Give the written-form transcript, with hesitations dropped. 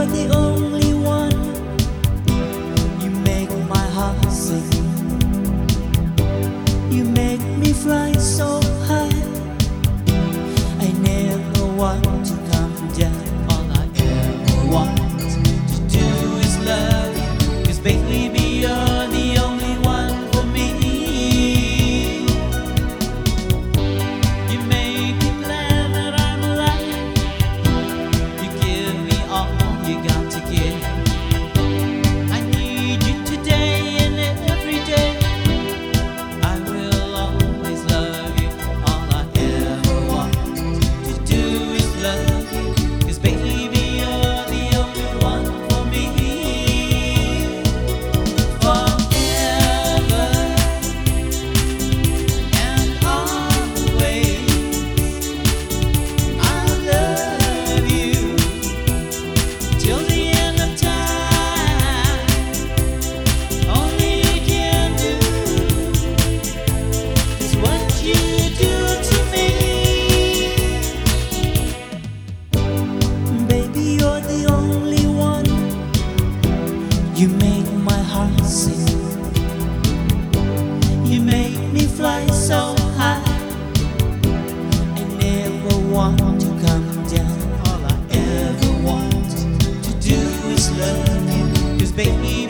you're the only one. You make my heart sing. You make me fly so high. I never want to come down. All I ever want to do is love you, 'cause baby you're the only one for me. You make me glad that I'm alive. You give me all you got to give. I need you today and every day. I will always love you. All I ever want to do is love you, 'cause baby you're the only one for me. Forever and always I'll love you till the end of time. Only you can do is what you do to me. Baby, you're the only one. You make my heart sing. You make me fly so high. I never want to come down. All I ever want to do is love you, 'cause baby